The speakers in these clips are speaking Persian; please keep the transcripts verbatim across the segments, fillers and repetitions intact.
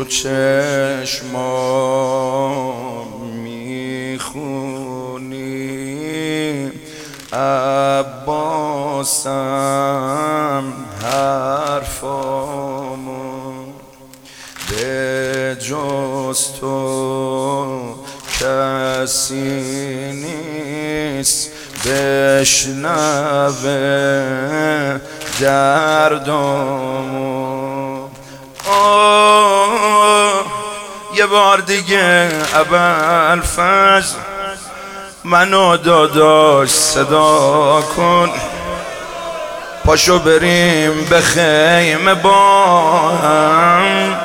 چشمام میخونی عباسم حرفامو به جز تو کسی نیست بشنوه دردامو. یه بار دیگه ابوالفضل منو داداش صدا کن، پاشو بریم به خیمه با هم.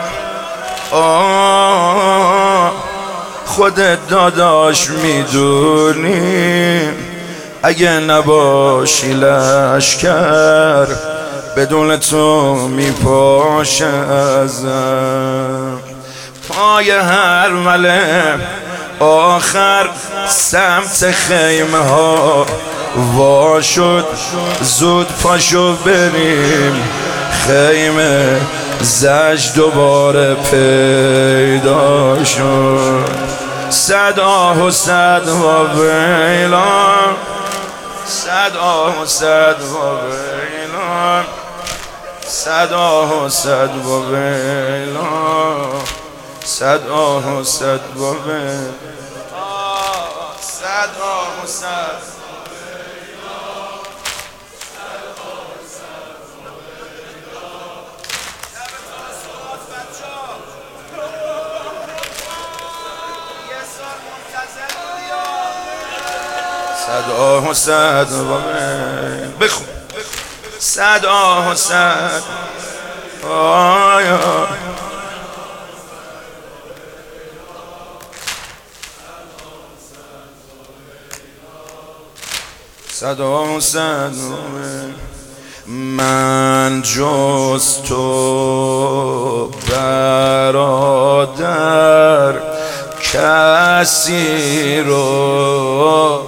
آه خودت داداش میدونی اگه نباشی لشکر بدون تو میپاشه ازم. پای هر مله آخر سمت خیمه ها وا شد، زود پاشو بریم خیمه زج دوباره پیدا شد. صد آه و صد ویلان، صد آه و صد ویلان، صد آه و صد ویلان، صد آه و صد ویلان، صد آه و صد. صد آه و صد بخون، صد آه و صد آی آی. صد آه و صد من جز تو برادر کسی رو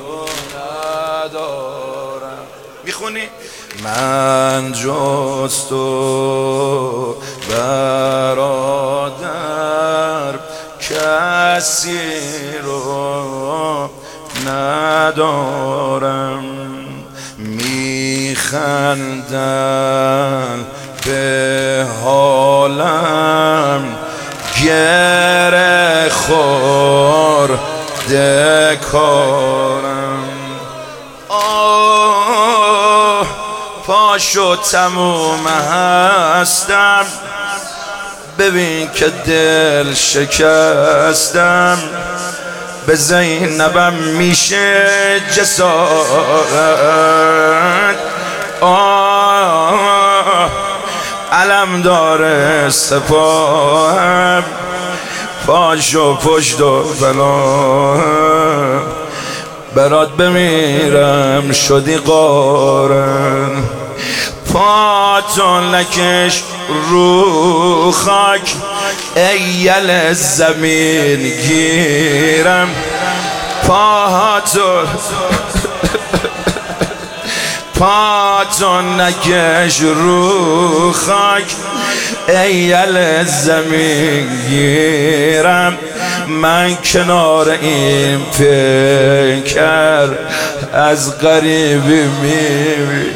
میخونی؟ من جز تو برادر کسی رو ندارم. میخندن به حالم گره خورده کارم. پاشو تموم هستم ببین که دل شکستم، به زینبم میشه جسارت. آه علم داره سپاهم، پاشو پشت و فلان برات بمیرم شدی قارن. پاتو نکش رو خاک ای یل زمین گیرم، پاتو پاتو نکش رو خاک ای یل زمین گیرم. من کنار این پیکر از غریبی میبینم.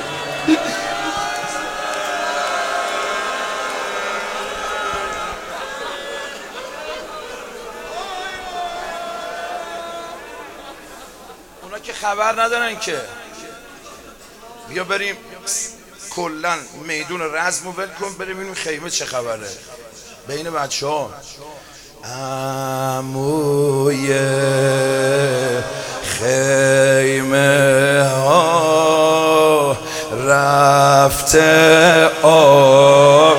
اونا که خبر ندارن که. بیا بریم کلن میدون رزم رو ول کن بریم ببینیم خیمه چه خبره بین بچه ها. عموی خیمه ها رفته آ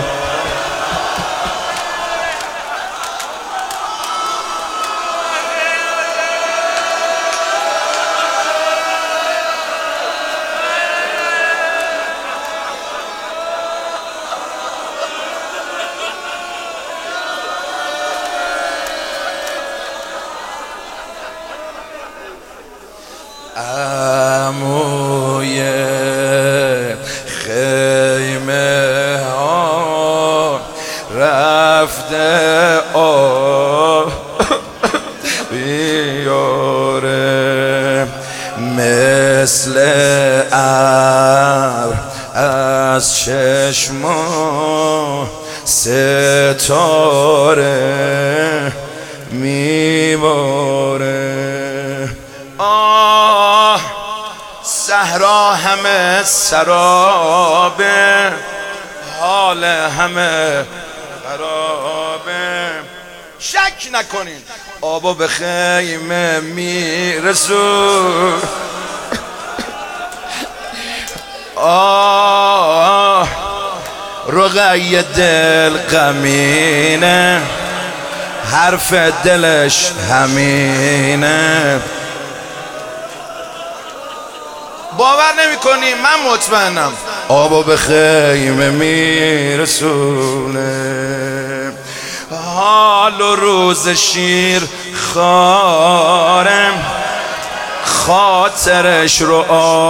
عموی خیمه ها رفته آه بیاره مثل ابر از چشما ستاره میباره. آه صحرا همه سرابه، حال همه خرابه. شک نکنین آبا به خیمه میرسون. آه رقیه دل غمینه، حرف دلش همینه. باور نمی کنی من مطمئنم آبا به خیمه میرسونه. حال و روز شیر خارم، خاطرش رو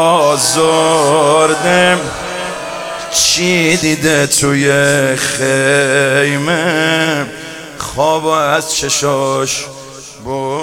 آزردم. چی دیده توی خیمه خواب از چشاش بود.